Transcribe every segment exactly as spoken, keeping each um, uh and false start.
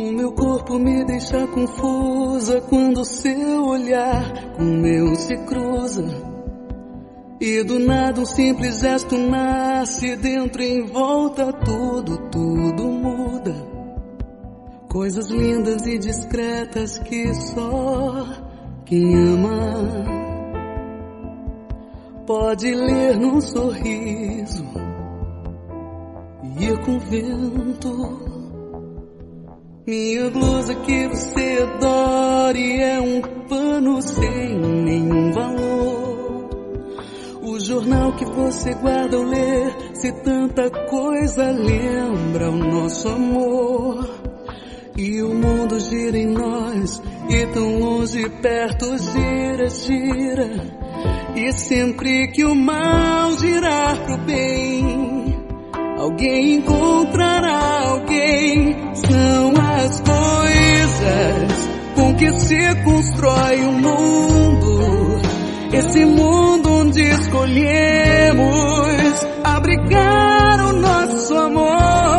O meu corpo me deixa confusa quando seu olhar com o meu se cruza. E do nada um simples gesto nasce, dentro e em volta tudo, tudo muda. Coisas lindas e discretas que só quem ama pode ler num sorriso e ir com o vento. Minha blusa que você adore é um pano sem nenhum valor. O jornal que você guarda ao ler, se tanta coisa lembra o nosso amor. E o mundo gira em nós, e tão longe perto gira, gira. E sempre que o mal girar pro bem, alguém encontrará alguém. São as coisas com que se constrói o mundo, esse mundo onde escolhemos abrigar o nosso amor.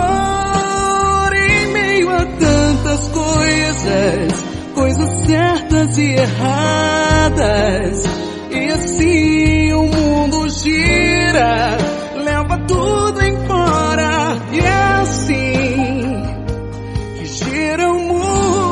Em meio a tantas coisas, coisas certas e erradas, e assim o mundo gira, leva tudo embora. E é assim que gira o mundo.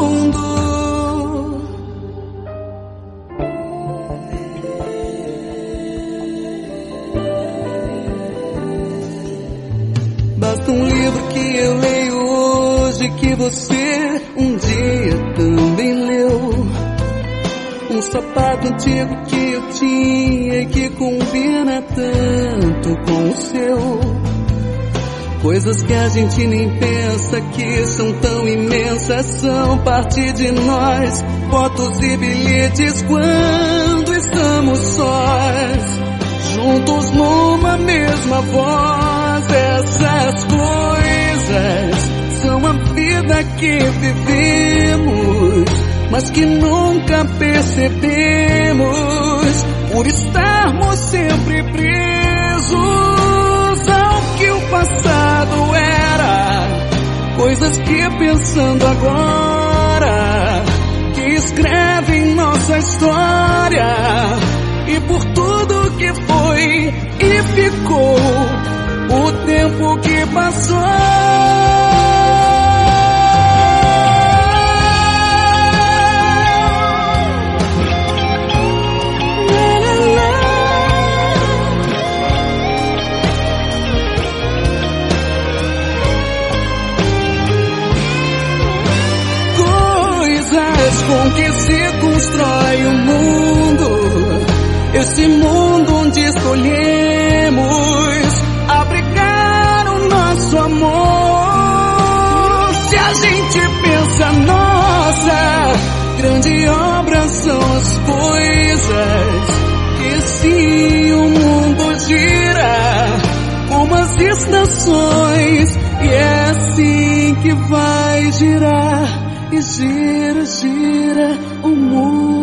Basta um livro que eu leio hoje, que você um dia também leu. Um sapato antigo que eu tinha e que combina tanto com o seu. Coisas que a gente nem pensa que são tão imensas, são parte de nós. Fotos e bilhetes quando estamos sós, juntos numa mesma voz. Essas coisas são a vida que vivemos, mas que nunca percebemos, por estarmos sempre presos ao que o passado era. Coisas que pensando agora, que escrevem nossa história. E por tudo que foi e ficou, o tempo que passou. Com que se constrói o mundo, esse mundo onde escolhemos abrigar o nosso amor. Se a gente pensa, nossa, grande obra são as coisas que sim o mundo gira, como as estações, e é assim que vai girar. E gira, gira o mundo.